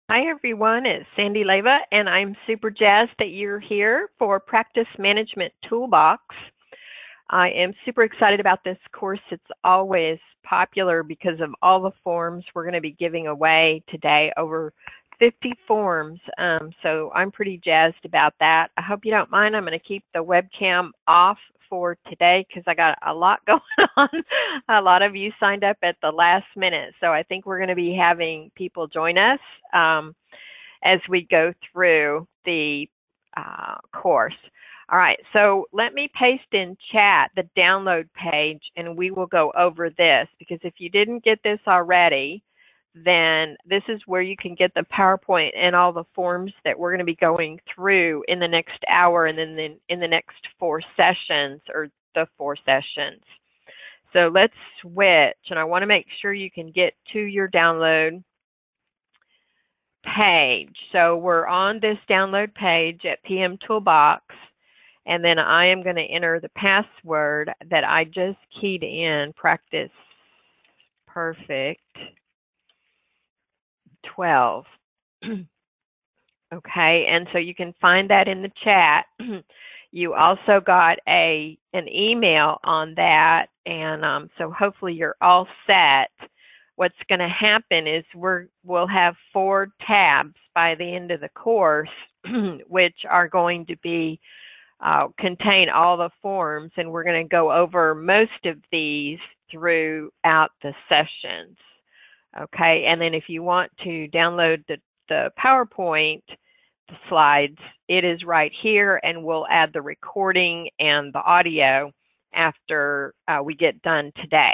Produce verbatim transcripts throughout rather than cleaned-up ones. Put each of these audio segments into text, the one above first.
Hi everyone, it's Sandy Leva and I'm super jazzed that you're here for Practice Management Toolbox. I am super excited about this course. It's always popular because of all the forms we're going to be giving away today, over fifty forms. Um, so I'm pretty jazzed about that. I hope you don't mind. I'm going to keep the webcam off for today because I got a lot going on. A lot of you signed up at the last minute, so I think we're going to be having people join us um, as we go through the uh, course. All right, so let me paste in chat the download page and we will go over this, because if you didn't get this already, then this is where you can get the PowerPoint and all the forms that we're going to be going through in the next hour and then in the next four sessions, or the four sessions. So let's switch, and I want to make sure you can get to your download page. So we're on this download page at P M Toolbox, and then I am going to enter the password that I just keyed in, practice perfect twelve. Okay, and so you can find that in the chat. You also got a an email on that, and um, so hopefully you're all set. What's going to happen is we're, we'll have four tabs by the end of the course, which are going to be uh, contain all the forms, and we're going to go over most of these throughout the sessions. Okay, and then if you want to download the, the PowerPoint the slides, it is right here, and we'll add the recording and the audio after uh, we get done today.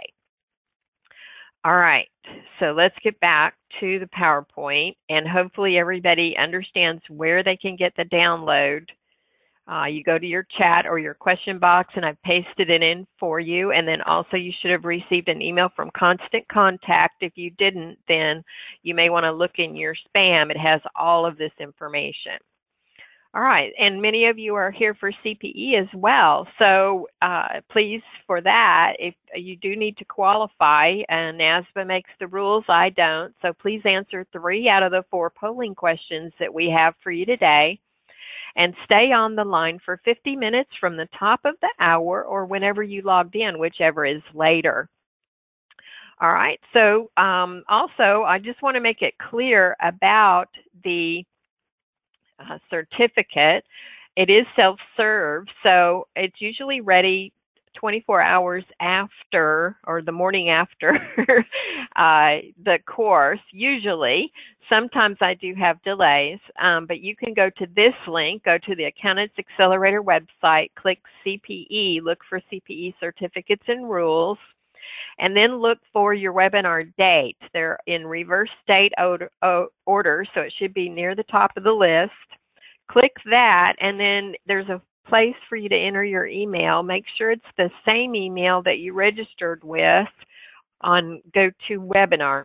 All right, so let's get back to the PowerPoint, and hopefully everybody understands where they can get the download. Uh, you go to your chat or your question box, and I've pasted it in for you. And then also you should have received an email from Constant Contact. If you didn't, then you may want to look in your spam. It has all of this information. All right, and many of you are here for C P E as well. So uh, please, for that, if you do need to qualify, and NASBA makes the rules, I don't. So please answer three out of the four polling questions that we have for you today, and stay on the line for fifty minutes from the top of the hour or whenever you logged in, whichever is later. All right, so um, also I just want to make it clear about the uh, certificate. It is self-serve, so it's usually ready twenty-four hours after, or the morning after uh, the course, usually. Sometimes I do have delays, um, but you can go to this link, go to the Accountants Accelerator website, click C P E, look for C P E certificates and rules, and then look for your webinar date. They're in reverse date order, so it should be near the top of the list. Click that, and then there's a place for you to enter your email. Make sure it's the same email that you registered with on GoToWebinar.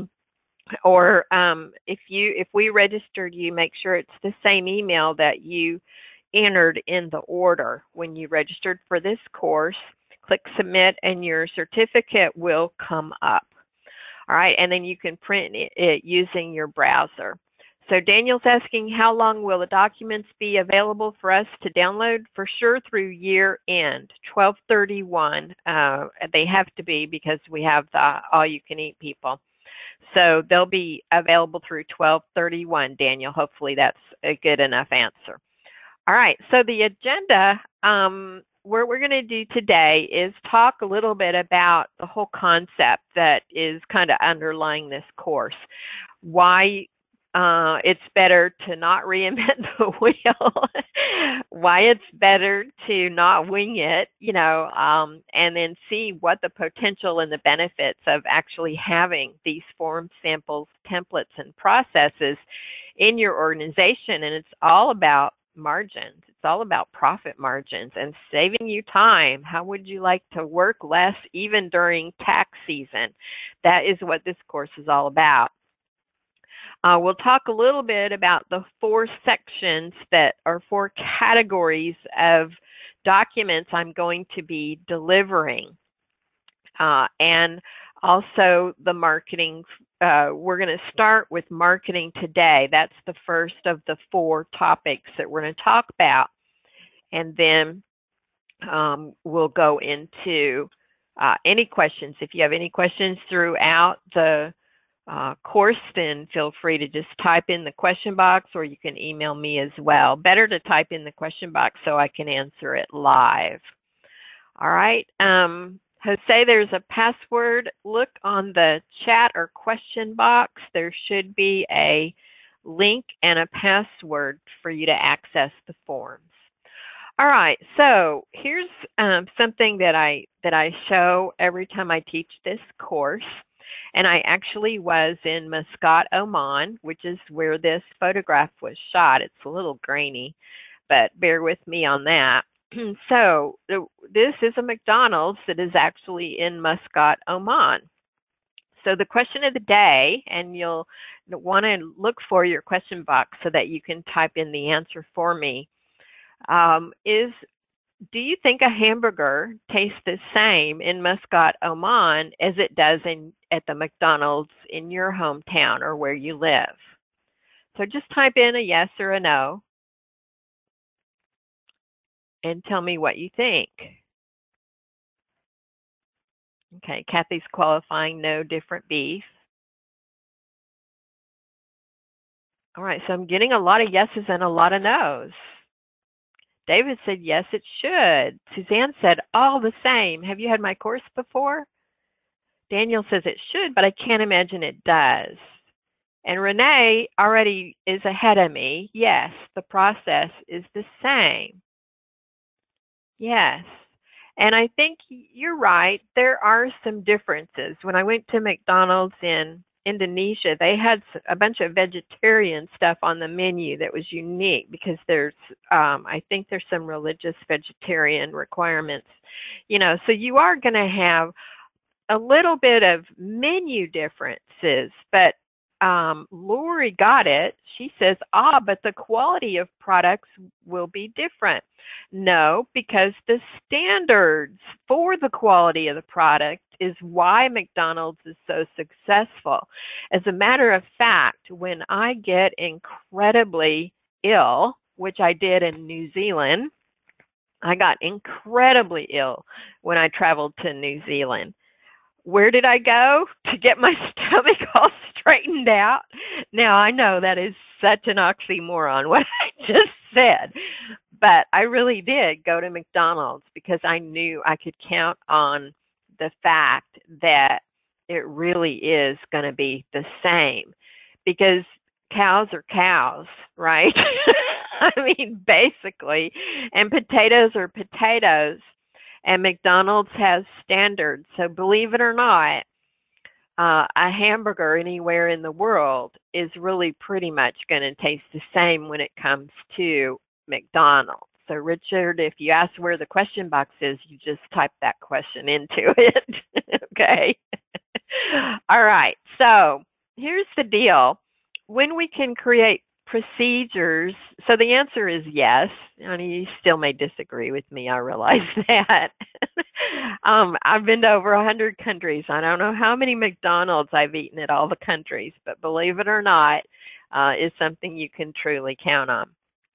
Or um, if you if we registered you, make sure it's the same email that you entered in the order when you registered for this course. Click submit, and your certificate will come up. All right, and then you can print it using your browser. So Daniel's asking, how long will the documents be available for us to download? For sure through year end, twelve thirty-one. Uh, they have to be, because we have the all-you-can-eat people. So they'll be available through twelve thirty-one, Daniel. Hopefully that's a good enough answer. All right, so the agenda, um, what we're going to do today is talk a little bit about the whole concept that is kind of underlying this course. Why uh, it's better to not reinvent the wheel, why it's better to not wing it, you know, um, and then see what the potential and the benefits of actually having these form samples, templates, and processes in your organization. And it's all about margins. It's all about profit margins and saving you time. How would you like to work less even during tax season? That is what this course is all about. Uh, we'll talk a little bit about the four sections that are four categories of documents I'm going to be delivering, uh, and also the marketing uh, we're going to start with marketing today. That's the first of the four topics that we're going to talk about. And then um, we'll go into uh, any questions. If you have any questions throughout the uh, course, then feel free to just type in the question box, or you can email me as well. Better to type in the question box so I can answer it live. All right. Um, Jose, there's a password. Look on the chat or question box. There should be a link and a password for you to access the forms. All right, so here's um, something that I that I show every time I teach this course, and I actually was in Muscat, Oman, which is where this photograph was shot. It's a little grainy, but bear with me on that. So this is a McDonald's that is actually in Muscat, Oman. So the question of the day, and you'll want to look for your question box so that you can type in the answer for me, um, is, do you think a hamburger tastes the same in Muscat, Oman as it does in at the McDonald's in your hometown or where you live? So just type in a yes or a no and tell me what you think. Okay, Kathy's qualifying no different beef. All right, so I'm getting a lot of yeses and a lot of nos. David said, yes, it should. Suzanne said, all the same. Have you had my course before? Daniel says it should, but I can't imagine it does. And Renee already is ahead of me. Yes, the process is the same. Yes. And I think you're right. There are some differences. When I went to McDonald's in Indonesia, they had a bunch of vegetarian stuff on the menu that was unique because there's, um, I think there's some religious vegetarian requirements, you know, so you are going to have a little bit of menu differences, but um, Lori got it. She says, ah, but the quality of products will be different. No, because the standards for the quality of the product is why McDonald's is so successful. As a matter of fact, when I get incredibly ill, which I did in New Zealand, I got incredibly ill when I traveled to New Zealand. Where did I go to get my stomach all straightened out? Now, I know that is such an oxymoron, what I just said, but I really did go to McDonald's because I knew I could count on the fact that it really is going to be the same, because cows are cows, right? I mean, basically, and potatoes are potatoes. And McDonald's has standards. So believe it or not, uh, a hamburger anywhere in the world is really pretty much going to taste the same when it comes to McDonald's. So Richard, if you ask where the question box is, you just type that question into it. Okay. All right. So here's the deal. When we can create procedures, so the answer is yes. And you still may disagree with me, I realize that. um, I've been to over one hundred countries. I don't know how many McDonald's I've eaten at all the countries, but believe it or not, uh, is something you can truly count on.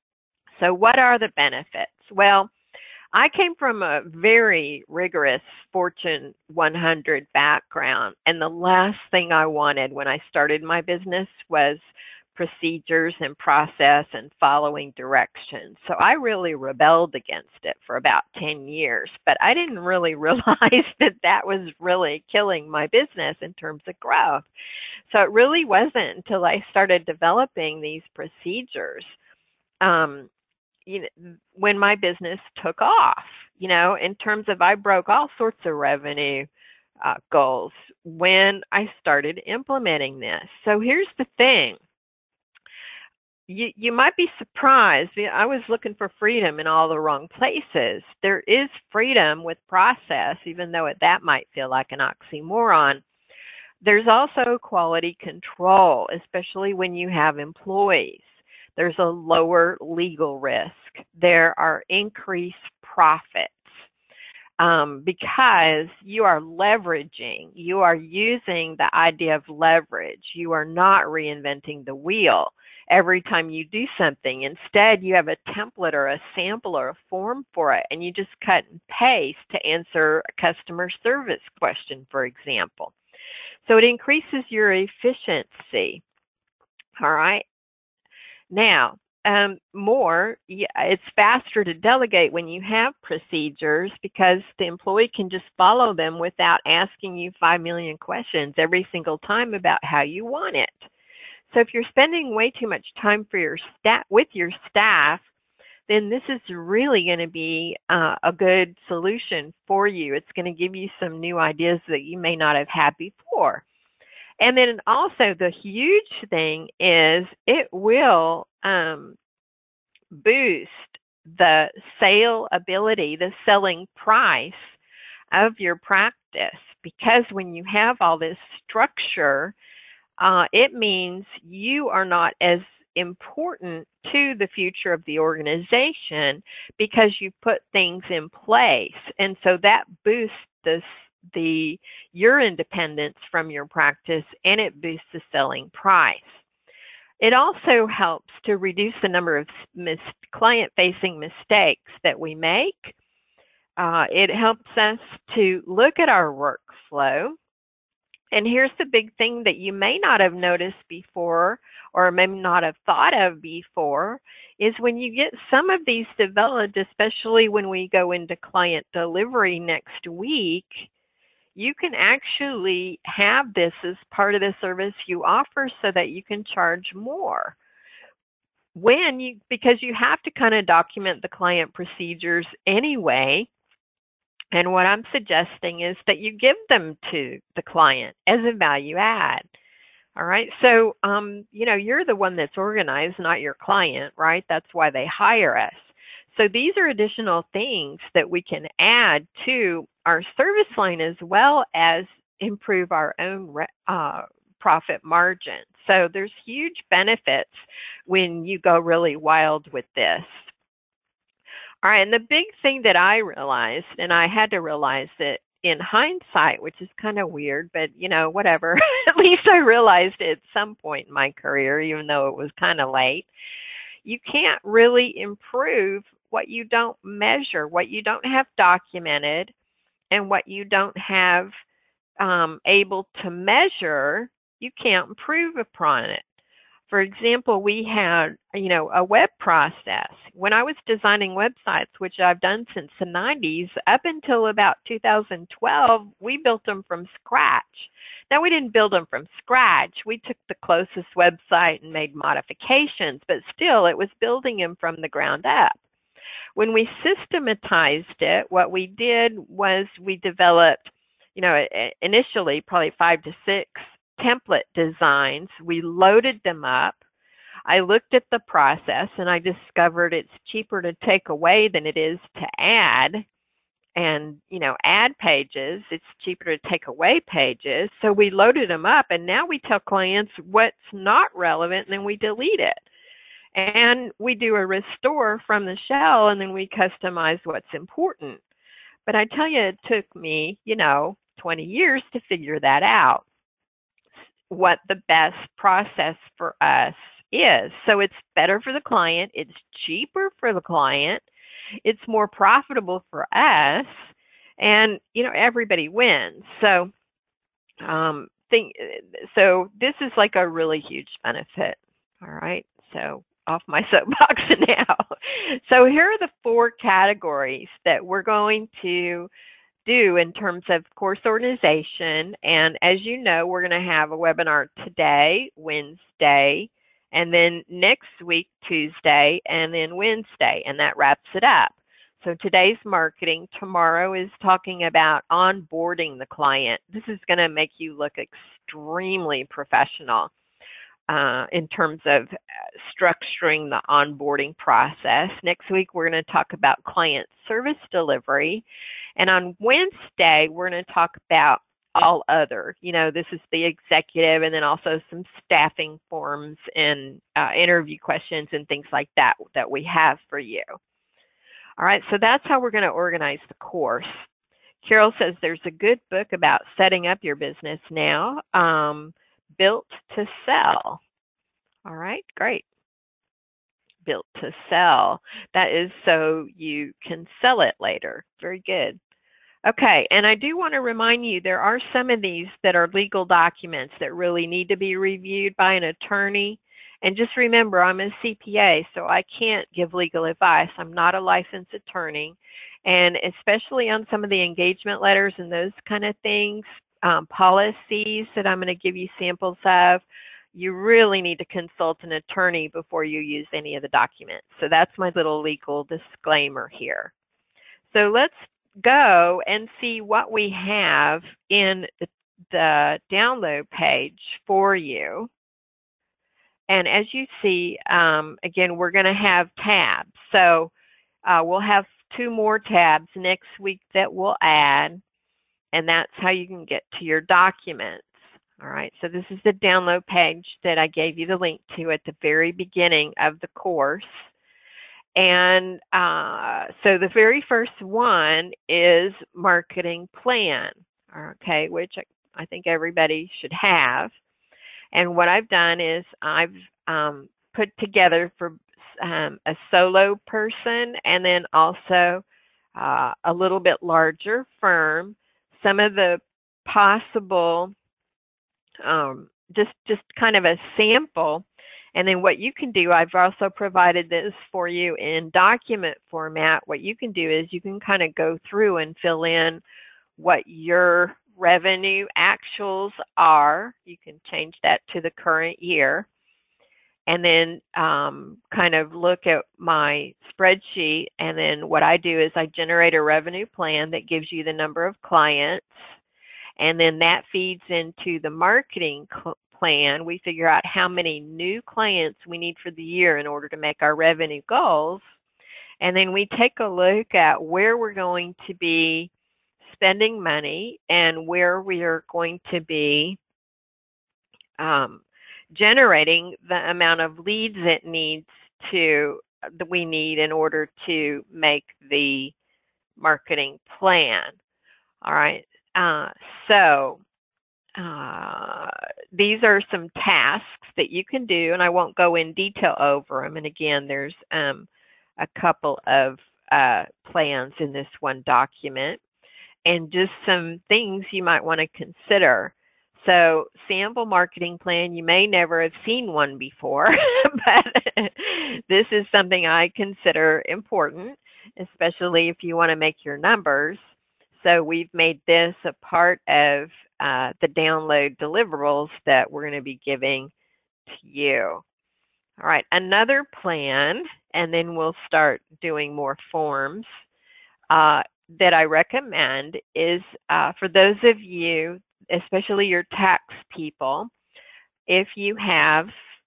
So what are the benefits? Well, I came from a very rigorous Fortune one hundred background, and the last thing I wanted when I started my business was procedures and process and following directions. So I really rebelled against it for about ten years, but I didn't really realize that that was really killing my business in terms of growth. So it really wasn't until I started developing these procedures, um, you know, when my business took off, you know, in terms of I broke all sorts of revenue uh, goals when I started implementing this. So here's the thing. You, you might be surprised. I was looking for freedom in all the wrong places. There is freedom with process, even though it, that might feel like an oxymoron. There's also quality control, especially when you have employees. There's a lower legal risk. There are increased profits. um, because you are leveraging, you are using the idea of leverage. You are not reinventing the wheel every time you do something. Instead, you have a template or a sample or a form for it, and you just cut and paste to answer a customer service question, for example. So it increases your efficiency. All right. Now, um, more, yeah, it's faster to delegate when you have procedures because the employee can just follow them without asking you five million questions every single time about how you want it. So if you're spending way too much time for your staff with your staff, then this is really going to be uh, a good solution for you. It's going to give you some new ideas that you may not have had before. And then also the huge thing is it will um, boost the sale ability, the selling price of your practice, because when you have all this structure, uh, it means you are not as important to the future of the organization because you put things in place. And so that boosts this the your independence from your practice, and it boosts the selling price. It also helps to reduce the number of mis- client-facing mistakes that we make. Uh, it helps us to look at our workflow. And here's the big thing that you may not have noticed before or may not have thought of before is when you get some of these developed, especially when we go into client delivery next week, you can actually have this as part of the service you offer so that you can charge more. When you, because you have to kind of document the client procedures anyway. And what I'm suggesting is that you give them to the client as a value add. All right. So, um, you know, you're the one that's organized, not your client, right? That's why they hire us. So these are additional things that we can add to our service line as well as improve our own uh, profit margin. So there's huge benefits when you go really wild with this. All right, and the big thing that I realized, and I had to realize it in hindsight, which is kind of weird, but you know, whatever. At least I realized it at some point in my career, even though it was kind of late. You can't really improve what you don't measure, what you don't have documented, and what you don't have um, able to measure, you can't improve upon it. For example, we had, you know, a web process. When I was designing websites, which I've done since the nineties, up until about two thousand twelve, we built them from scratch. Now, we didn't build them from scratch. We took the closest website and made modifications, but still, it was building them from the ground up. When we systematized it, what we did was we developed, you know, initially probably five to six template designs. We loaded them up. I looked at the process and I discovered it's cheaper to take away than it is to add. And, you know, add pages, it's cheaper to take away pages. So we loaded them up and now we tell clients what's not relevant and then we delete it. And we do a restore from the shell and then we customize what's important. But I tell you, it took me, you know, twenty years to figure that out, what the best process for us is. So it's better for the client, it's cheaper for the client, it's more profitable for us, and you know, everybody wins. So um think so this is like a really huge benefit. All right, so off my soapbox now. So here are the four categories that we're going to do in terms of course organization. And as you know, we're going to have a webinar today, Wednesday, and then next week, Tuesday, and then Wednesday, and that wraps it up. So today's marketing, tomorrow is talking about onboarding the client. This is going to make you look extremely professional uh, in terms of structuring the onboarding process. Next week, we're going to talk about client service delivery. And on Wednesday, we're going to talk about all other. You know, this is the executive and then also some staffing forms and uh, interview questions and things like that that we have for you. All right, so that's how we're going to organize the course. Carol says there's a good book about setting up your business now, um, Built to Sell. All right, great. Built to Sell. That is so you can sell it later. Very good. Okay, and I do want to remind you there are some of these that are legal documents that really need to be reviewed by an attorney. And just remember, I'm a C P A, so I can't give legal advice. I'm not a licensed attorney. And especially on some of the engagement letters and those kind of things, um, policies that I'm going to give you samples of, you really need to consult an attorney before you use any of the documents. So that's my little legal disclaimer here. So let's go and see what we have in the, the download page for you. And as you see, um, again, we're going to have tabs. So uh, we'll have two more tabs next week that we'll add, and that's how you can get to your documents. All right, so this is the download page that I gave you the link to at the very beginning of the course. And uh, so the very first one is marketing plan, okay, which I think everybody should have. And what I've done is I've um, put together for um, a solo person and then also uh, a little bit larger firm some of the possible, um, just, just kind of a sample. And then what you can do, I've also provided this for you in document format. What you can do is you can kind of go through and fill in what your revenue actuals are. You can change that to the current year. And then um, kind of look at my spreadsheet. And then what I do is I generate a revenue plan that gives you the number of clients. And then that feeds into the marketing plan. We figure out how many new clients we need for the year in order to make our revenue goals. And then we take a look at where we're going to be spending money and where we are going to be um, generating the amount of leads it needs to that we need in order to make the marketing plan. All right. Uh, so uh, these are some tasks that you can do, and I won't go in detail over them. And again, there's um, a couple of uh, plans in this one document, and just some things you might want to consider. So sample marketing plan, you may never have seen one before, but this is something I consider important, especially if you want to make your numbers. So we've made this a part of uh, the download deliverables that we're going to be giving to you. All right, another plan, and then we'll start doing more forms, uh, that I recommend is uh, for those of you, especially your tax people, if you have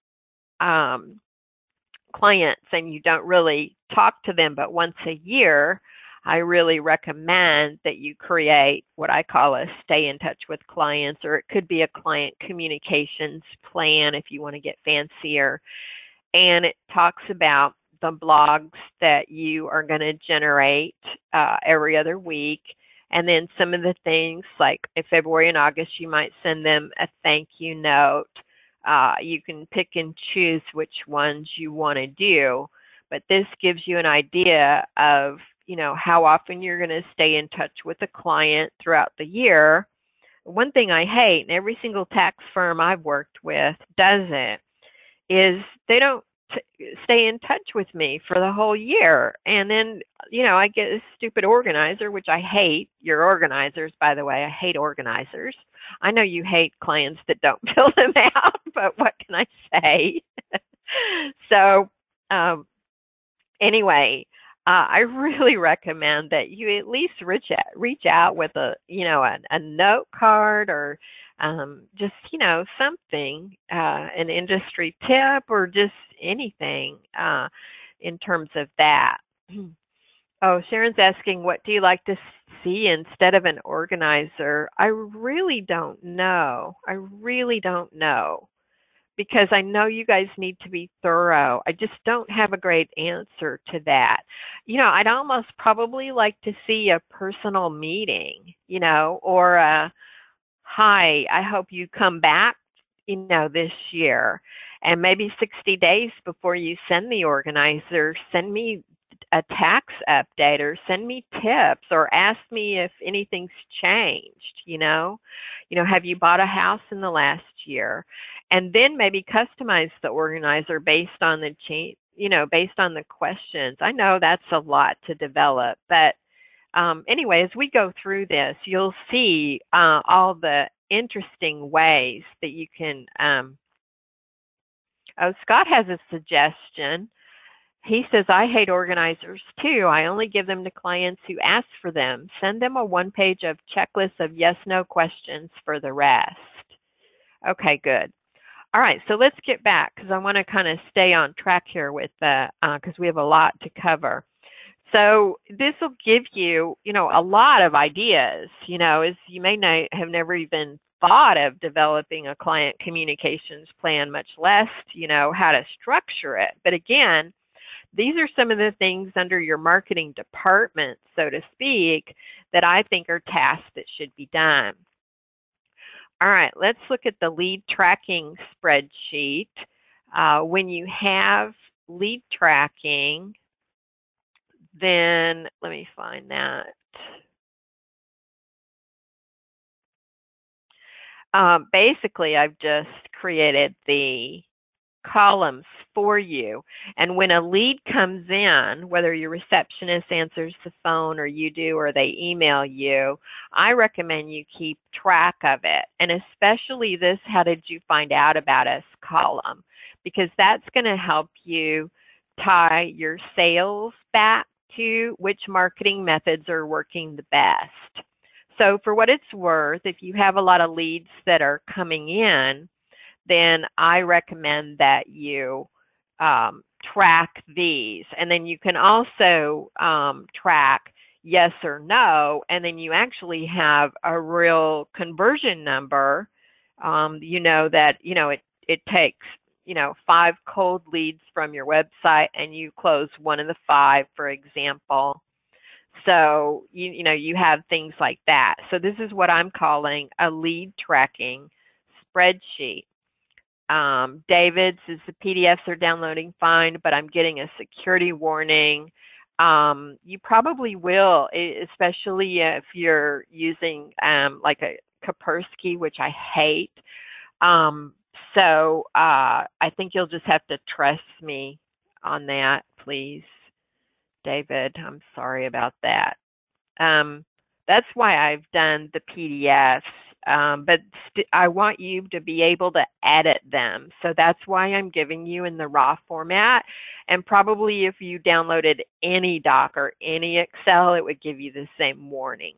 um, clients and you don't really talk to them but once a year, I really recommend that you create what I call a stay in touch with clients, or it could be a client communications plan if you want to get fancier. And it talks about the blogs that you are going to generate uh, every other week. And then some of the things like in February and August, you might send them a thank you note. Uh, you can pick and choose which ones you want to do. But this gives you an idea of, you know, how often you're going to stay in touch with a client throughout the year. One thing I hate, and every single tax firm I've worked with does it, is they don't stay in touch with me for the whole year. And then, you know, I get a stupid organizer, which I hate. Your organizers, by the way, I hate organizers. I know you hate clients that don't fill them out, but what can I say? So um, anyway, uh, I really recommend that you at least reach out, reach out with a, you know, a, a note card or um, just, you know, something, uh, an industry tip or just anything uh, in terms of that. Oh, Sharon's asking, what do you like to see instead of an organizer? I really don't know. I really don't know. because I know you guys need to be thorough. I just don't have a great answer to that. You know, I'd almost probably like to see a personal meeting, you know, or a, hi, I hope you come back, you know, this year. And maybe sixty days before you send the organizer, send me a tax update or send me tips or ask me if anything's changed, you know. You know, have you bought a house in the last year? And then maybe customize the organizer based on the change, you know, based on the questions. I know that's a lot to develop, but um, anyway, as we go through this, you'll see uh, all the interesting ways that you can. Um, oh, Scott has a suggestion. He says, I hate organizers too. I only give them to clients who ask for them. Send them a one page of checklist of yes, no questions for the rest. Okay, good. All right, so let's get back because I want to kind of stay on track here with the, uh, because we have a lot to cover. So this will give you, you know, a lot of ideas, you know, as you may not have never even thought of developing a client communications plan, much less, you know, how to structure it. But again, these are some of the things under your marketing department, so to speak, that I think are tasks that should be done. All right, let's look at the lead tracking spreadsheet. Uh, when you have lead tracking, then let me find that. Um, basically, I've just created the columns for you. And when a lead comes in, whether your receptionist answers the phone or you do or they email you, I recommend you keep track of it. And especially this how did you find out about us column, because that's going to help you tie your sales back to which marketing methods are working the best. So for what it's worth, if you have a lot of leads that are coming in, then I recommend that you um, track these. And then you can also um, track yes or no, and then you actually have a real conversion number. Um, you know that, you know, it, it takes, you know, five cold leads from your website and you close one of the five, for example. So, you, you know, you have things like that. So this is what I'm calling a lead tracking spreadsheet. Um, David says the P D Fs are downloading fine, but I'm getting a security warning. Um, you probably will, especially if you're using um, like a Kaspersky, which I hate. Um, so uh, I think you'll just have to trust me on that, please, David. I'm sorry about that. Um, that's why I've done the P D Fs. Um, but I want you to be able to edit them. So that's why I'm giving you in the raw format. And probably if you downloaded any doc or any Excel, it would give you the same warning.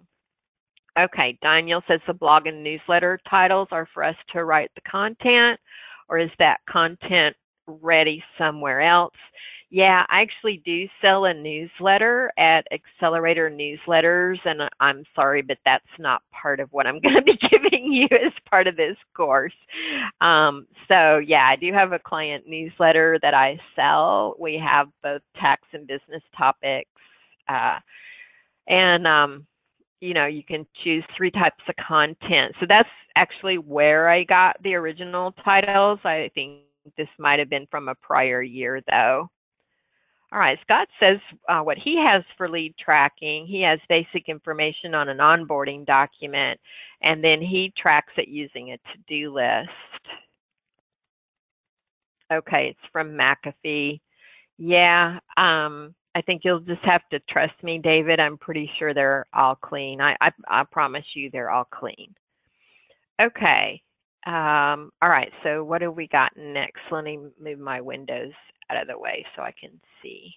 Okay, Daniel says the blog and newsletter titles are for us to write the content, or is that content ready somewhere else? Yeah, I actually do sell a newsletter at Accelerator Newsletters, and I'm sorry, but that's not part of what I'm going to be giving you as part of this course. Um, so yeah, I do have a client newsletter that I sell. We have both tax and business topics, uh, and um, you know, you can choose three types of content. So that's actually where I got the original titles. I think this might have been from a prior year, though. All right, Scott says uh, what he has for lead tracking, he has basic information on an onboarding document, and then he tracks it using a to-do list. Okay, it's from McAfee. Yeah, um, I think you'll just have to trust me, David. I'm pretty sure they're all clean. I, I, I promise you they're all clean. Okay. Um, all right, so what have we got next? Let me move my windows out of the way so I can see.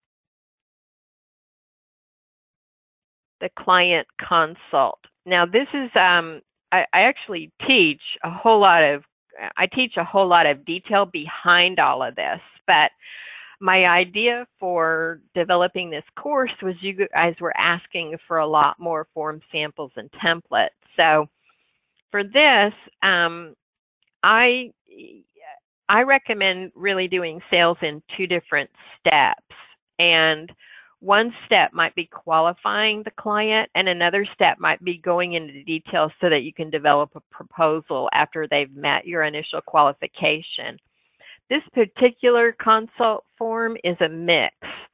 The client consult. Now this is, um, I, I actually teach a whole lot of, I teach a whole lot of detail behind all of this, but my idea for developing this course was you guys were asking for a lot more form samples and templates. So for this, um, I I recommend really doing sales in two different steps. And one step might be qualifying the client, and another step might be going into details so that you can develop a proposal after they've met your initial qualification. This particular consult form is a mix.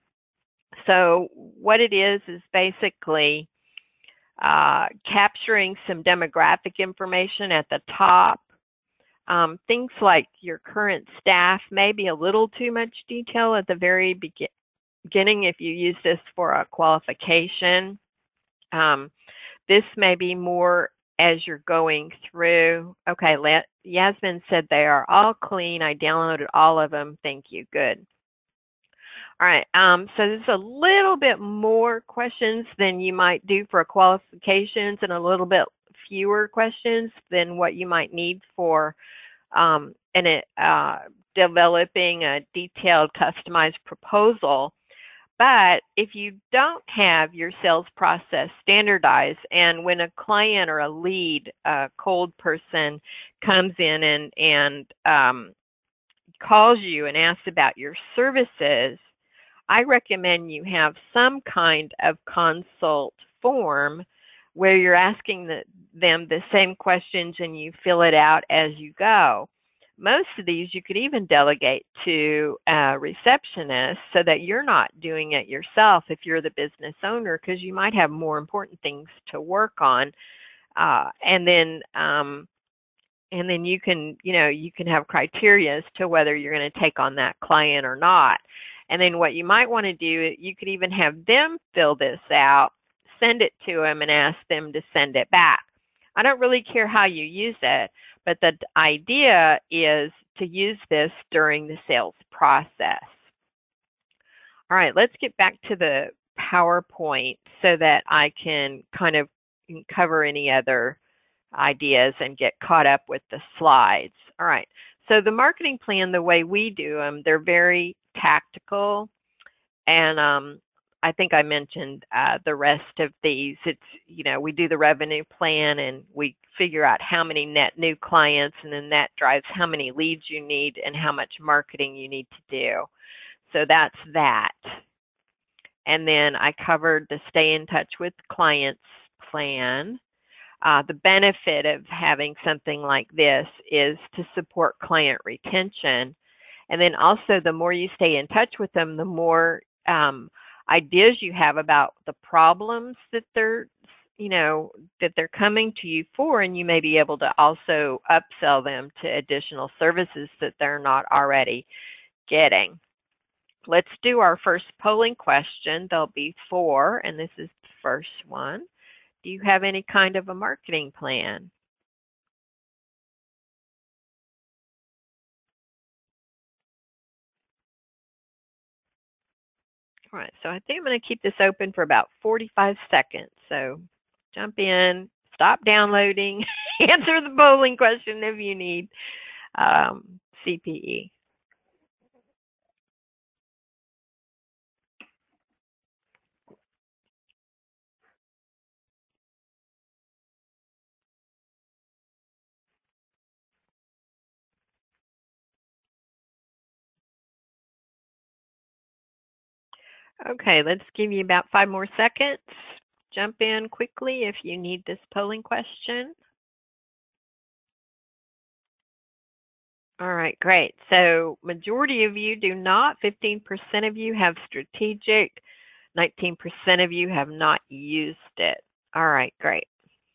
So what it is is basically uh, capturing some demographic information at the top. Um, things like your current staff, maybe a little too much detail at the very begin beginning if you use this for a qualification. Um, this may be more as you're going through. Okay, Yasmin said they are all clean. I downloaded all of them. Thank you. Good. All right, um, so there's a little bit more questions than you might do for qualifications and a little bit fewer questions than what you might need for um, in it, uh, developing a detailed customized proposal. But if you don't have your sales process standardized, and when a client or a lead, a cold person comes in and, and um, calls you and asks about your services, I recommend you have some kind of consult form where you're asking the, them the same questions and you fill it out as you go. Most of these you could even delegate to a receptionist so that you're not doing it yourself if you're the business owner, because you might have more important things to work on. Uh, and then um, and then you can, you know, you can have criteria as to whether you're going to take on that client or not. And then what you might want to do, you could even have them fill this out, send it to them, and ask them to send it back. I don't really care how you use it, but the idea is to use this during the sales process. All right, let's get back to the PowerPoint so that I can kind of cover any other ideas and get caught up with the slides. All right, so the marketing plan, the way we do them, they're very tactical, and um, I think I mentioned uh, the rest of these. It's, you know, we do the revenue plan and we figure out how many net new clients, and then that drives how many leads you need and how much marketing you need to do. So that's that. And then I covered the stay in touch with clients plan. Uh, the benefit of having something like this is to support client retention. And then also, the more you stay in touch with them, the more um, ideas you have about the problems that they're, you know, that they're coming to you for, and you may be able to also upsell them to additional services that they're not already getting. Let's do our first polling question. There'll be four, and this is the first one. Do you have any kind of a marketing plan? All right, so I think I'm going to keep this open for about forty-five seconds. So jump in, stop downloading, answer the polling question if you need um, C P E. Okay, let's give you about five more seconds. Jump in quickly if you need this polling question. All right, great. So majority of you do not. fifteen percent of you have strategic. nineteen percent of you have not used it. All right, great.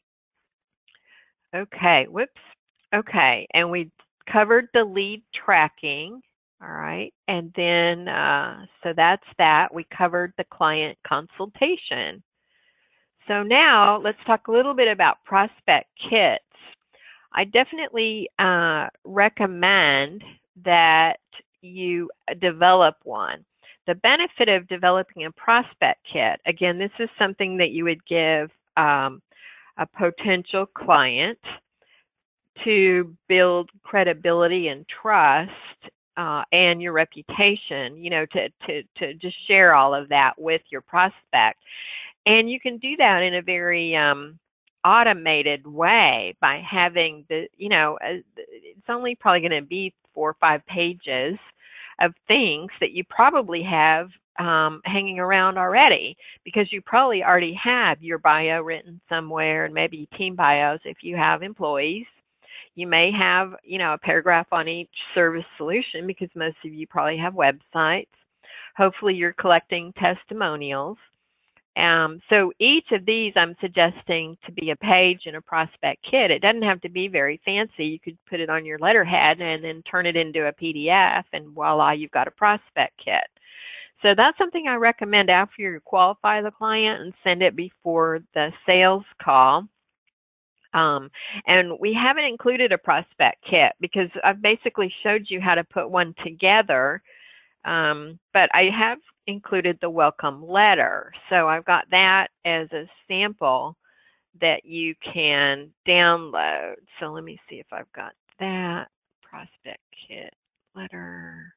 Okay, whoops. Okay, and we covered the lead tracking. All right, and then, uh, so that's that. We covered the client consultation. So now let's talk a little bit about prospect kits. I definitely uh, recommend that you develop one. The benefit of developing a prospect kit, again, this is something that you would give um, a potential client to build credibility and trust uh, and your reputation, you know, to, to, to just share all of that with your prospect. And you can do that in a very um, automated way by having the, you know, uh, it's only probably going to be four or five pages of things that you probably have um, hanging around already, because you probably already have your bio written somewhere, and maybe team bios if you have employees. You may have, you know, a paragraph on each service solution, because most of you probably have websites. Hopefully you're collecting testimonials. Um, so each of these I'm suggesting to be a page in a prospect kit. It doesn't have to be very fancy. You could put it on your letterhead and then turn it into a P D F, and voila, you've got a prospect kit. So that's something I recommend after you qualify the client and send it before the sales call. Um, and we haven't included a prospect kit because I've basically showed you how to put one together. Um, but I have included the welcome letter. So I've got that as a sample that you can download. So let me see if I've got that prospect kit letter.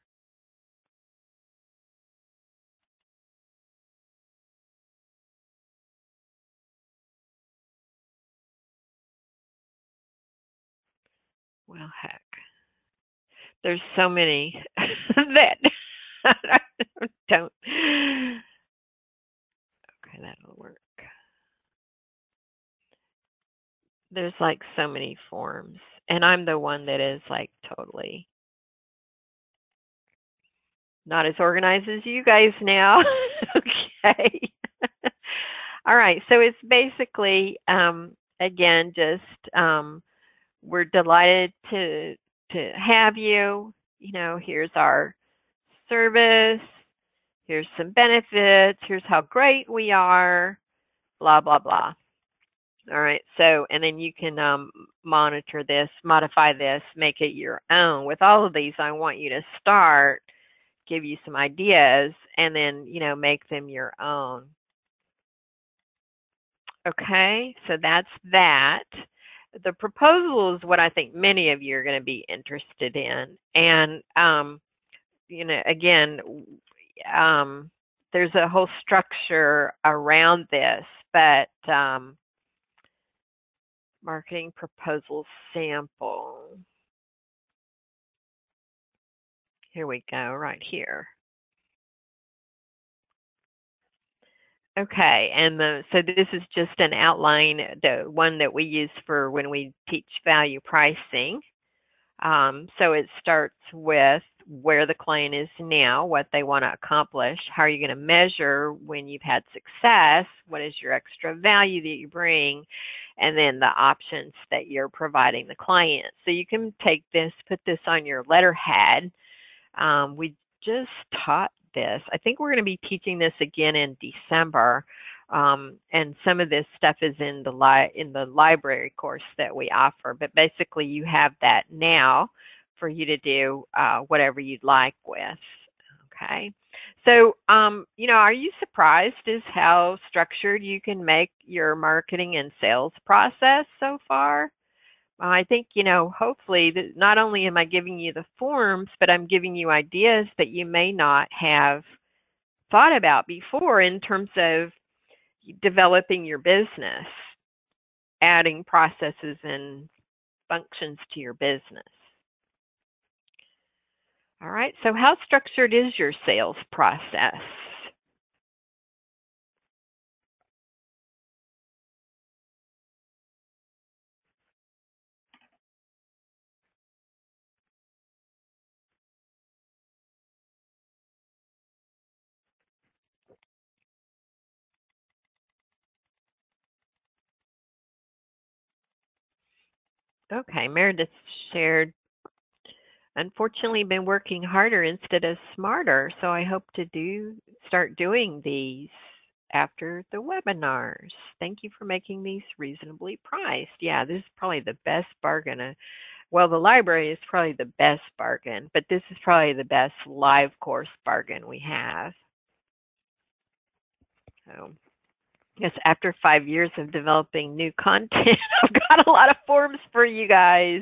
Well, heck, there's so many that don't. Okay, that'll work. There's like so many forms, and I'm the one that is like totally not as organized as you guys now. Okay. All right. So it's basically, um, again, just um, we're delighted to to have you. You know, here's our service. Here's some benefits. Here's how great we are. Blah blah blah. All right. So, and then you can um, monitor this, modify this, make it your own. With all of these, I want you to start, give you some ideas, and then, you know, make them your own. Okay. So that's that. The proposal is what I think many of you are going to be interested in. And, um, you know, again, um, there's a whole structure around this, but um, marketing proposal sample. Here we go, right here. Okay, and the, so this is just an outline, the one that we use for when we teach value pricing. Um, so it starts with where the client is now, what they want to accomplish, how are you going to measure when you've had success, what is your extra value that you bring, and then the options that you're providing the client. So you can take this, put this on your letterhead. Um, we just taught this. I think we're going to be teaching this again in December. Um, and some of this stuff is in the li in the library course that we offer. But basically, you have that now for you to do uh, whatever you'd like with. Okay. So, um, you know, are you surprised as how structured you can make your marketing and sales process so far? I think, you know, hopefully that not only am I giving you the forms, but I'm giving you ideas that you may not have thought about before in terms of developing your business, adding processes and functions to your business. All right, so how structured is your sales process? Okay, Meredith shared, unfortunately been working harder instead of smarter, so I hope to do start doing these after the webinars. Thank you for making these reasonably priced. Yeah, this is probably the best bargain. Uh, well, the library is probably the best bargain, but this is probably the best live course bargain we have. So, yes, after five years of developing new content, I've got a lot of forms for you guys.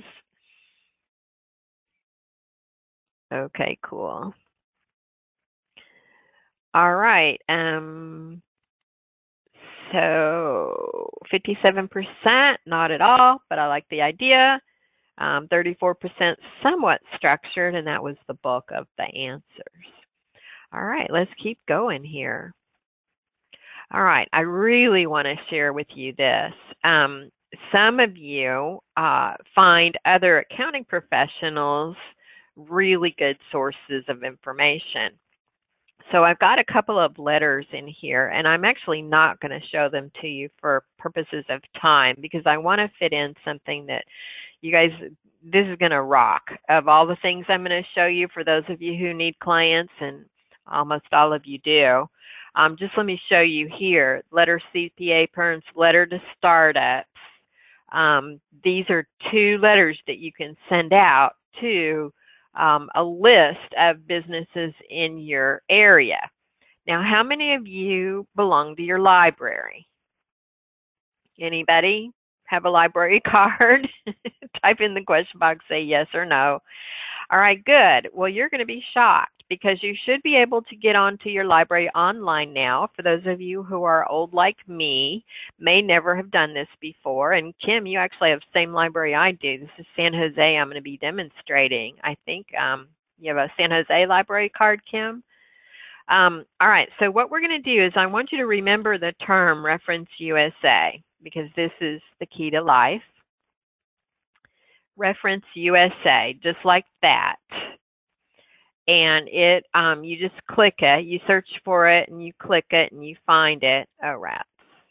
Okay, cool. All right. Um, So fifty-seven percent, not at all, but I like the idea. Um, thirty-four percent somewhat structured, and that was the bulk of the answers. All right, let's keep going here. All right, I really want to share with you this. Um, some of you uh, find other accounting professionals really good sources of information. So I've got a couple of letters in here, and I'm actually not going to show them to you for purposes of time because I want to fit in something that you guys, this is going to rock. Of all the things I'm going to show you for those of you who need clients, and almost all of you do, um, just let me show you here. Letter C P A firms, letter to startups. Um, these are two letters that you can send out to um, a list of businesses in your area. Now, how many of you belong to your library? Anybody have a library card? Type in the question box, say yes or no. All right, good. Well, you're going to be shocked because you should be able to get onto your library online now. For those of you who are old like me, may never have done this before. And Kim, you actually have the same library I do. This is San Jose. I'm going to be demonstrating. I think um, you have a San Jose library card, Kim? Um, all right, so what we're going to do is I want you to remember the term Reference U S A because this is the key to life. Reference U S A, just like that. And it, um, you just click it, you search for it, and you click it, and you find it. Oh, rats.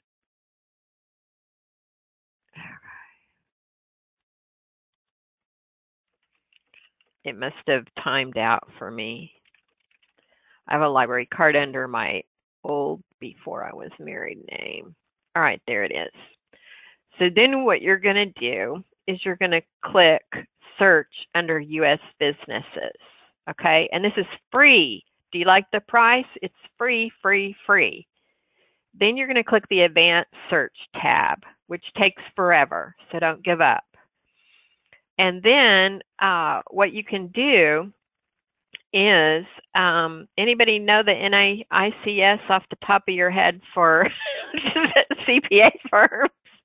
It must have timed out for me. I have a library card under my old before I was married name. All right, there it is. So then what you're going to do is you're going to click search under U S businesses. Okay, and this is free. Do you like the price? It's free, free, free. Then you're going to click the advanced search tab, which takes forever, so don't give up. And then uh, what you can do is, um, anybody know the N A I C S off the top of your head for C P A firms?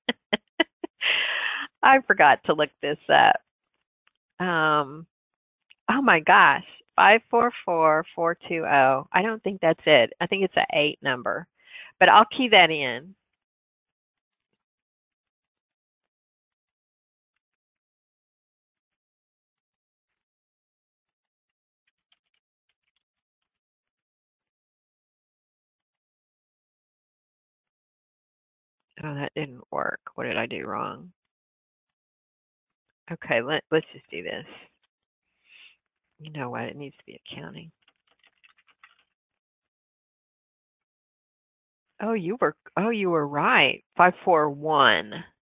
I forgot to look this up. Um, oh my gosh, five four four, four two zero. I don't think that's it. I think it's an eight number, but I'll key that in. Oh, that didn't work. What did I do wrong? Okay, let, let's just do this. You know what? It needs to be accounting. Oh, you were, oh, you were right. five four one.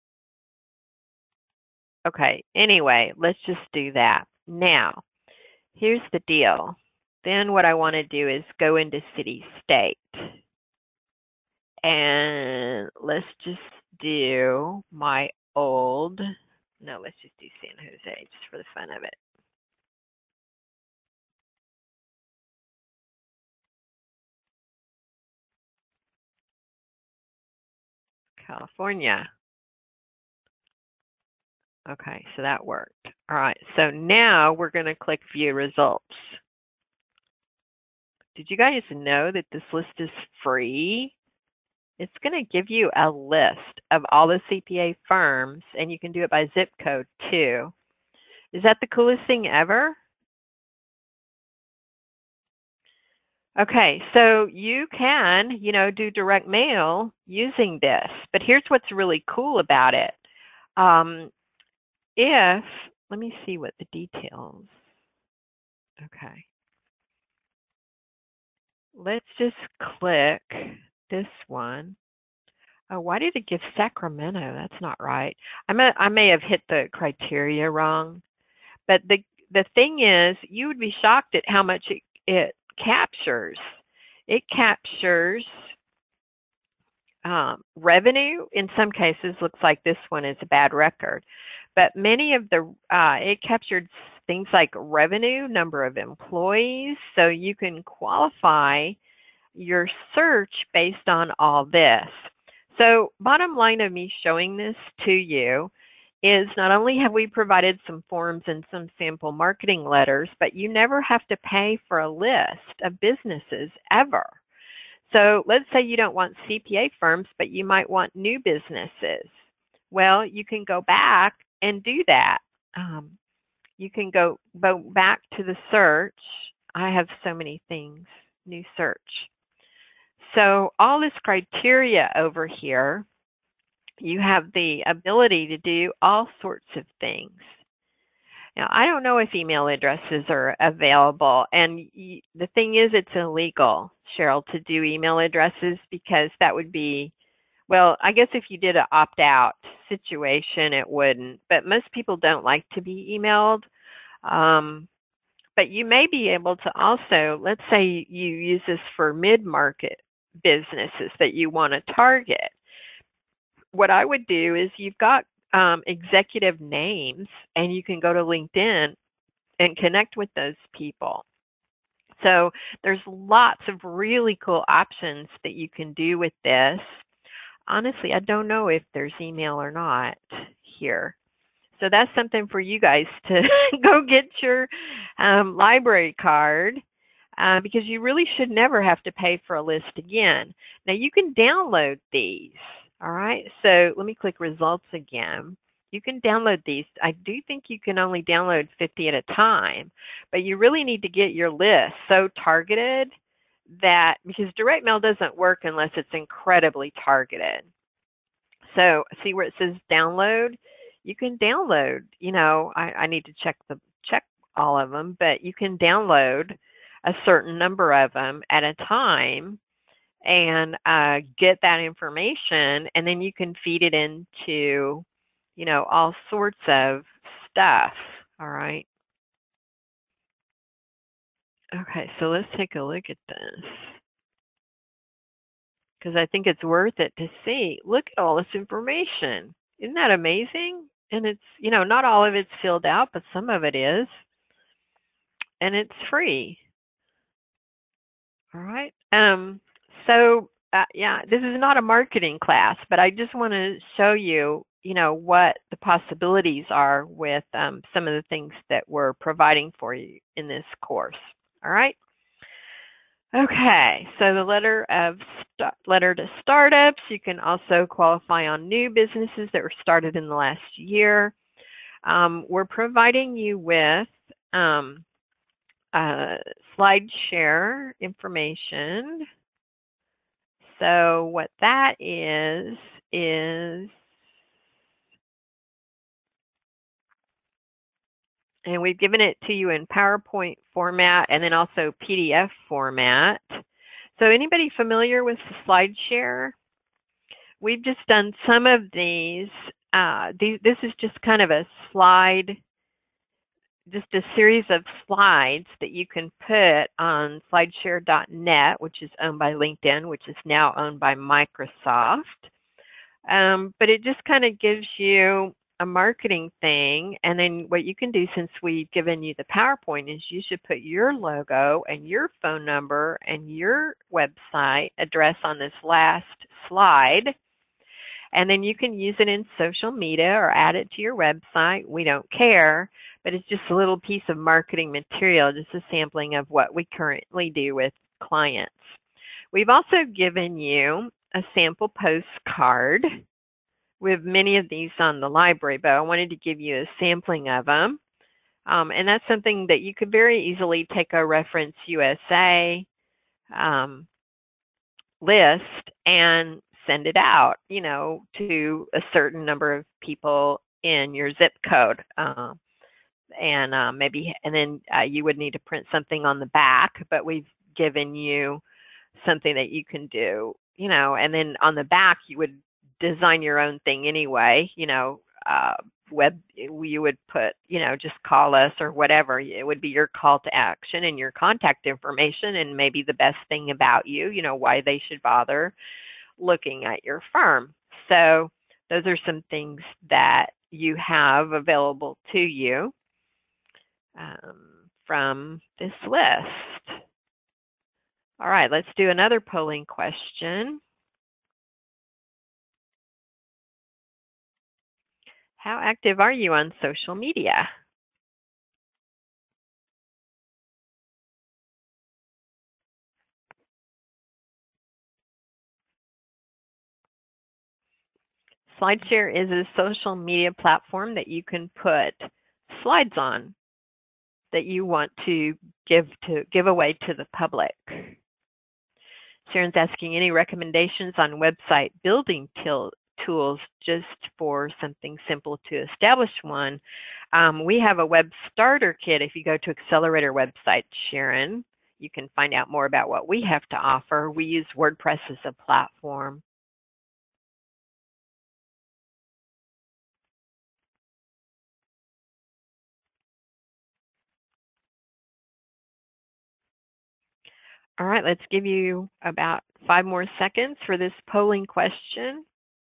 Okay, anyway, let's just do that. Now, here's the deal. Then what I want to do is go into city state. And let's just do my old, no, let's just do San Jose just for the fun of it. California. Okay, so that worked. All right, so now we're going to click View Results. Did you guys know that this list is free? It's going to give you a list of all the C P A firms, and you can do it by zip code too. Is that the coolest thing ever? Okay, so you can, you know, do direct mail using this, but here's what's really cool about it. Um, if, let me see what the details, okay. Let's just click this one. Oh, why did it give Sacramento? That's not right. I may, I may have hit the criteria wrong, but the, the thing is, you would be shocked at how much it, it captures. It captures um, revenue. In some cases, looks like this one is a bad record, but many of the, uh, it captured things like revenue, number of employees, so you can qualify your search based on all this. So bottom line of me showing this to you is not only have we provided some forms and some sample marketing letters, but you never have to pay for a list of businesses ever. So let's say you don't want C P A firms, but you might want new businesses. Well, you can go back and do that. Um, you can go, go back to the search. I have so many things, new search. So all this criteria over here, you have the ability to do all sorts of things. Now, I don't know if email addresses are available, and y- the thing is, it's illegal, Cheryl, to do email addresses because that would be, well, I guess if you did an opt-out situation, it wouldn't, but most people don't like to be emailed. Um, but you may be able to also, let's say you use this for mid-market businesses that you want to target. What I would do is you've got um, executive names, and you can go to LinkedIn and connect with those people. So there's lots of really cool options that you can do with this. Honestly, I don't know if there's email or not here. So that's something for you guys to go get your um, library card uh, because you really should never have to pay for a list again. Now you can download these. All right, so let me click results again. You can download these. I do think you can only download fifty at a time, but you really need to get your list so targeted that, because direct mail doesn't work unless it's incredibly targeted. So see where it says download? You can download, you know, I, I need to check the check all of them, but you can download a certain number of them at a time and uh, get that information, and then you can feed it into, you know, all sorts of stuff. All right. Okay, so let's take a look at this because I think it's worth it to see. Look at all this information. Isn't that amazing? And it's, you know, not all of it's filled out, but some of it is. And it's free. All right. Um, so, uh, yeah, this is not a marketing class, but I just want to show you, you know, what the possibilities are with um, some of the things that we're providing for you in this course. All right. Okay, so the letter of letter to startups. You can also qualify on new businesses that were started in the last year. Um, we're providing you with um, uh, slide share information. So what that is, is, and we've given it to you in PowerPoint format and then also P D F format. So anybody familiar with slide share? We've just done some of these. Uh, these this is just kind of a slide, just a series of slides that you can put on slideshare dot net, which is owned by LinkedIn, which is now owned by Microsoft. Um, but it just kind of gives you a marketing thing. And then what you can do, since we've given you the PowerPoint, is you should put your logo and your phone number and your website address on this last slide. And then you can use it in social media or add it to your website. We don't care, but it's just a little piece of marketing material, just a sampling of what we currently do with clients. We've also given you a sample postcard. We have many of these on the library, but I wanted to give you a sampling of them. Um, and that's something that you could very easily take a Reference U S A um, list and send it out, you know, to a certain number of people in your zip code. Uh, and uh, maybe, and then uh, you would need to print something on the back, but we've given you something that you can do, you know, and then on the back you would design your own thing anyway, you know, uh, web, you would put, you know, just call us or whatever. It would be your call to action and your contact information and maybe the best thing about you, you know, why they should bother looking at your firm. So those are some things that you have available to you um, from this list. All right, let's do another polling question. How active are you on social media? SlideShare is a social media platform that you can put slides on that you want to give to give away to the public. Sharon's asking any recommendations on website building tools just for something simple to establish one. Um, we have a web starter kit. If you go to Accelerator website, Sharon, you can find out more about what we have to offer. We use WordPress as a platform. All right, let's give you about five more seconds for this polling question.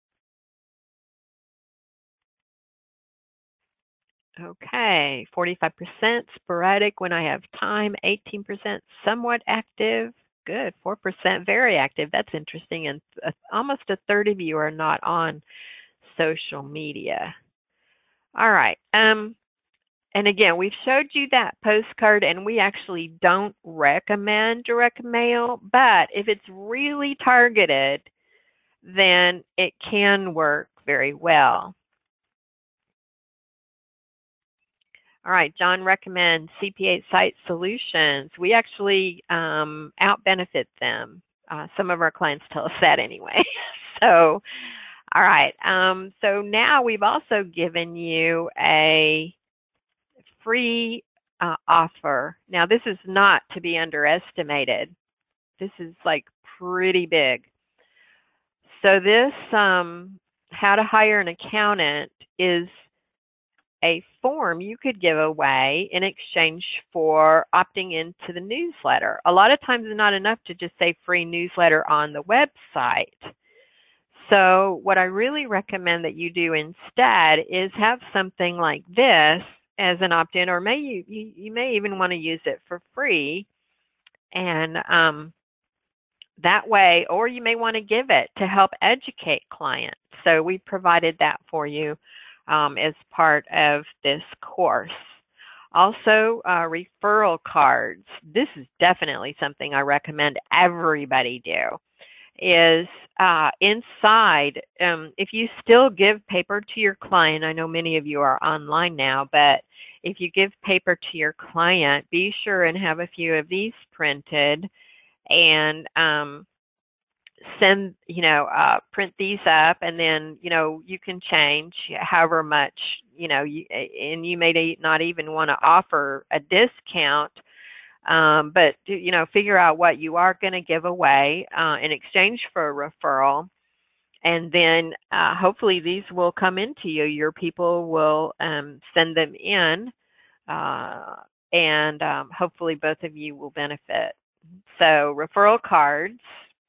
Okay, forty-five percent sporadic when I have time, eighteen percent somewhat active, good, four percent very active, that's interesting, and almost a third of you are not on social media. All right, um, and again, we've showed you that postcard, and we actually don't recommend direct mail, but if it's really targeted, then it can work very well. All right, John recommends C P A Site Solutions. We actually um, out-benefit them. Uh, some of our clients tell us that anyway. So, all right. Um, so now we've also given you a free uh, offer. Now, this is not to be underestimated. This is like pretty big. So this, um, how to hire an accountant, is a form you could give away in exchange for opting into the newsletter. A lot of times it's not enough to just say free newsletter on the website. So what I really recommend that you do instead is have something like this as an opt-in, or may you, you, you may even want to use it for free. And um, that way, or you may want to give it to help educate clients. So we provided that for you um, as part of this course. Also, uh, referral cards. This is definitely something I recommend everybody do. Is uh, inside, um, if you still give paper to your client, I know many of you are online now, but if you give paper to your client, be sure and have a few of these printed and um, send, you know, uh, print these up, and then, you know, you can change however much, you know, you, and you may not even want to offer a discount, um, but, you know, figure out what you are going to give away uh, in exchange for a referral. And then uh, hopefully these will come into you. Your people will um, send them in, uh, and um, hopefully both of you will benefit. So referral cards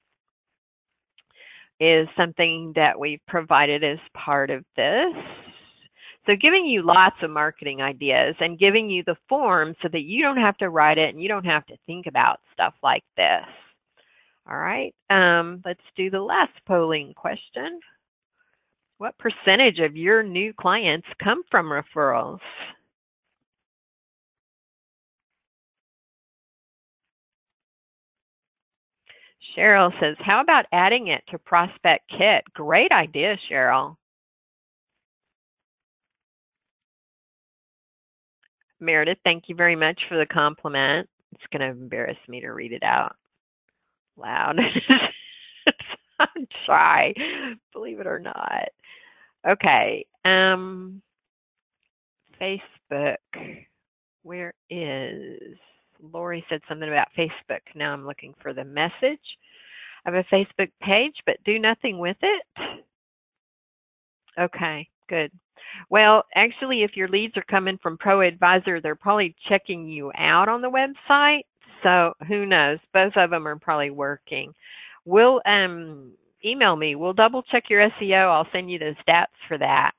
is something that we've provided as part of this. So giving you lots of marketing ideas and giving you the form so that you don't have to write it and you don't have to think about stuff like this. All right, um, let's do the last polling question. What percentage of your new clients come from referrals? Cheryl says, how about adding it to Prospect Kit? Great idea, Cheryl. Meredith, thank you very much for the compliment. It's going to embarrass me to read it out loud. I'm shy, believe it or not. Okay, um, Facebook. Where is, Lori said something about Facebook. Now I'm looking for the message. I have a Facebook page, but do nothing with it. Okay, good. Well, actually, if your leads are coming from ProAdvisor, they're probably checking you out on the website. So who knows? Both of them are probably working. We'll um, email me. We'll double check your S E O. I'll send you the stats for that.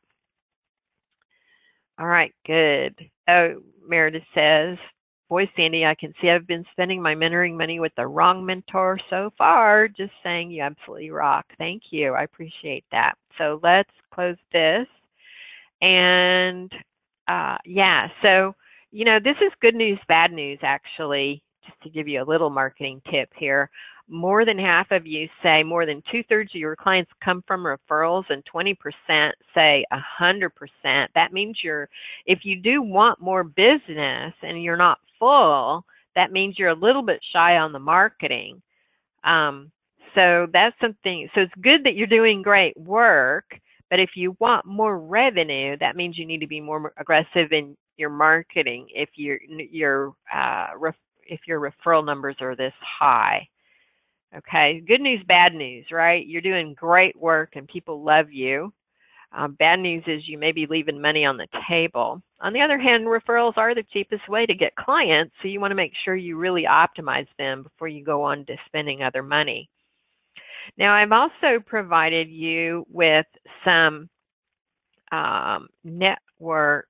All right, good. Oh, Meredith says, boy, Sandy, I can see I've been spending my mentoring money with the wrong mentor so far. Just saying, you absolutely rock. Thank you. I appreciate that. So let's close this. And uh, yeah, so, you know, this is good news, bad news, actually, just to give you a little marketing tip here. More than half of you say more than two-thirds of your clients come from referrals, and twenty percent say one hundred percent. That means you're, if you do want more business and you're not full, that means you're a little bit shy on the marketing. Um, so that's something, so it's good that you're doing great work, but if you want more revenue, that means you need to be more aggressive in your marketing if your, your, uh, if your referral numbers are this high. Okay, good news, bad news, right? You're doing great work and people love you. Um, bad news is you may be leaving money on the table. On the other hand, referrals are the cheapest way to get clients, so you want to make sure you really optimize them before you go on to spending other money. Now, I've also provided you with some um, network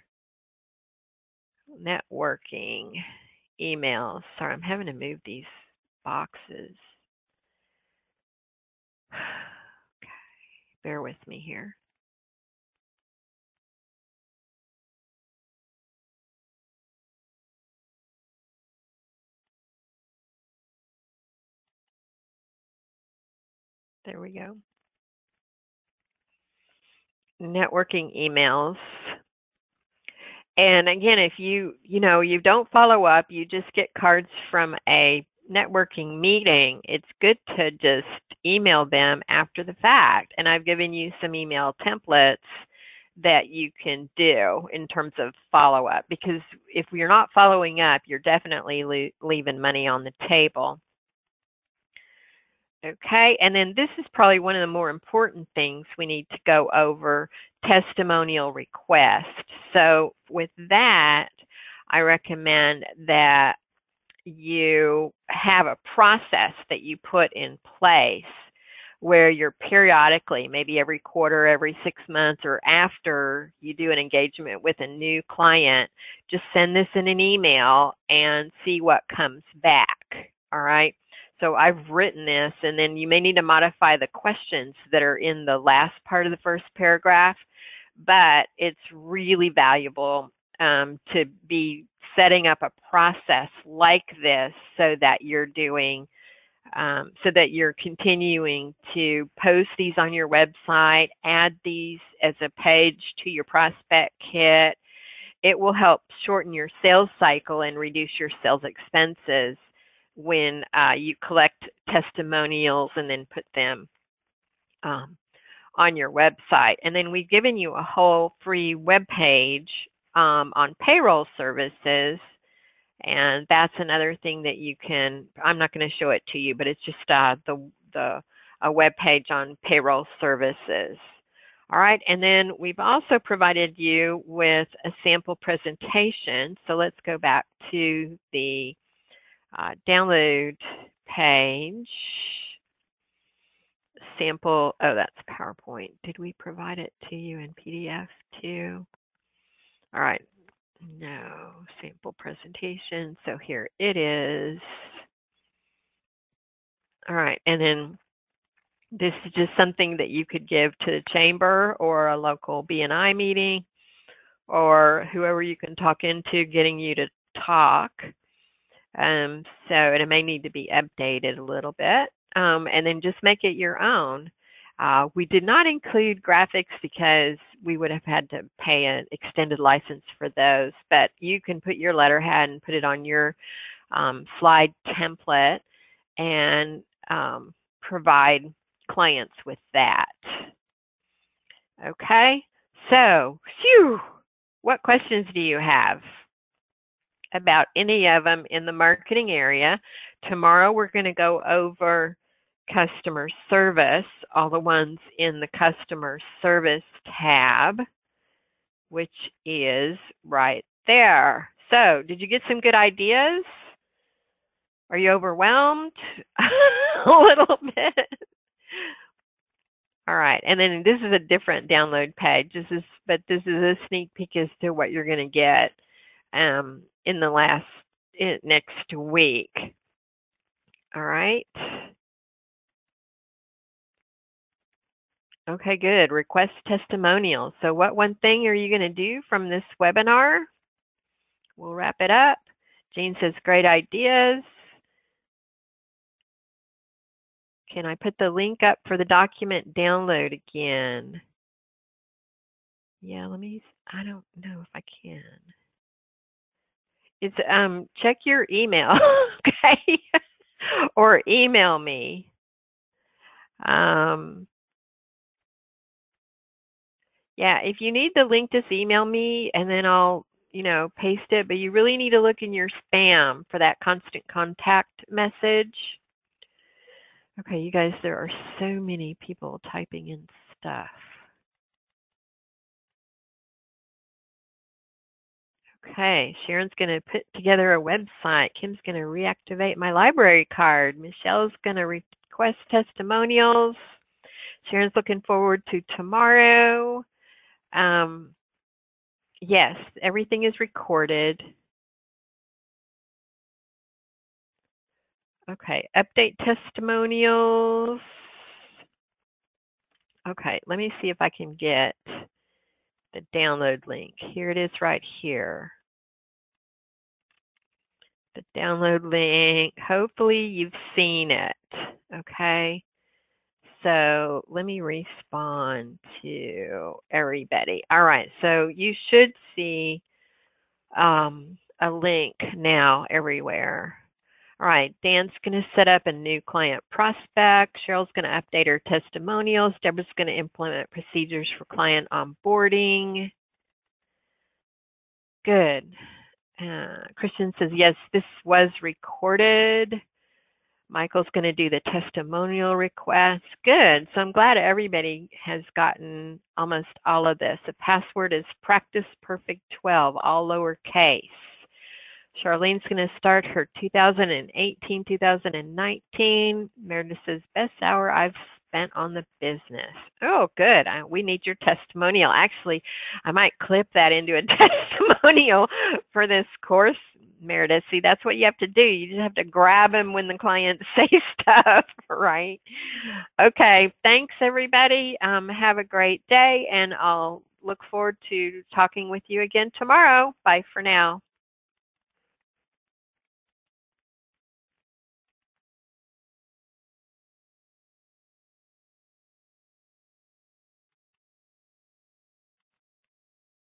networking emails. Sorry, I'm having to move these boxes. Okay, bear with me here. There we go. Networking emails. And again, if you, you know, you don't follow up, you just get cards from a networking meeting, it's good to just email them after the fact. And I've given you some email templates that you can do in terms of follow-up, because if you're not following up, you're definitely le- leaving money on the table. Okay, and then this is probably one of the more important things we need to go over, testimonial request. So with that, I recommend that you have a process that you put in place where you're periodically, maybe every quarter, every six months, or after you do an engagement with a new client, just send this in an email and see what comes back, all right? So I've written this, and then you may need to modify the questions that are in the last part of the first paragraph, but it's really valuable um, to be setting up a process like this so that you're doing, um, so that you're continuing to post these on your website, add these as a page to your prospect kit. It will help shorten your sales cycle and reduce your sales expenses when uh, you collect testimonials and then put them um, on your website. And then we've given you a whole free web page um, on payroll services, and that's another thing that you can, I'm not going to show it to you, but it's just uh, the, the a web page on payroll services. All right, and then we've also provided you with a sample presentation. So let's go back to the Uh, download page, sample, oh, that's PowerPoint. Did we provide it to you in P D F too? All right, no, sample presentation. So here it is. All right, and then this is just something that you could give to the chamber or a local B N I meeting or whoever you can talk into getting you to talk. Um, so it may need to be updated a little bit, um, and then just make it your own. Uh, we did not include graphics because we would have had to pay an extended license for those, but you can put your letterhead and put it on your um, slide template and um, provide clients with that. Okay, so phew, what questions do you have about any of them in the marketing area? Tomorrow we're going to go over customer service, all the ones in the customer service tab, which is right there. So did you get some good ideas? Are you overwhelmed? A little bit. All right, and then this is a different download page. This is, but this is a sneak peek as to what you're going to get um, in the last in, next week. All right. Okay, good. Request testimonials. So what one thing are you going to do from this webinar? We'll wrap it up. Jean says, great ideas. Can I put the link up for the document download again? Yeah, let me, I don't know if I can. It's, um, check your email, okay? Or email me. Um, yeah, if you need the link, just email me and then I'll, you know, paste it. But you really need to look in your spam for that constant contact message. Okay, you guys, there are so many people typing in stuff. Okay, Sharon's going to put together a website. Kim's going to reactivate my library card. Michelle's going to request testimonials. Sharon's looking forward to tomorrow. Um, yes, everything is recorded. Okay, update testimonials. Okay, let me see if I can get the download link. Here it is right here. The download link. Hopefully you've seen it. Okay. So let me respond to everybody. All right. So you should see um, a link now everywhere. All right. Dan's going to set up a new client prospect. Cheryl's going to update her testimonials. Deborah's going to implement procedures for client onboarding. Good. Uh, Christian says, yes, this was recorded. Michael's going to do the testimonial request. Good. So I'm glad everybody has gotten almost all of this. The password is practice perfect twelve, all lowercase. Charlene's going to start her two thousand eighteen two thousand nineteen. Meredith says, best hour I've spent on the business. Oh, good. I, we need your testimonial. Actually, I might clip that into a testimonial for this course, Meredith. See, that's what you have to do. You just have to grab them when the clients say stuff, right? Okay. Thanks, everybody. Um, have a great day, and I'll look forward to talking with you again tomorrow. Bye for now.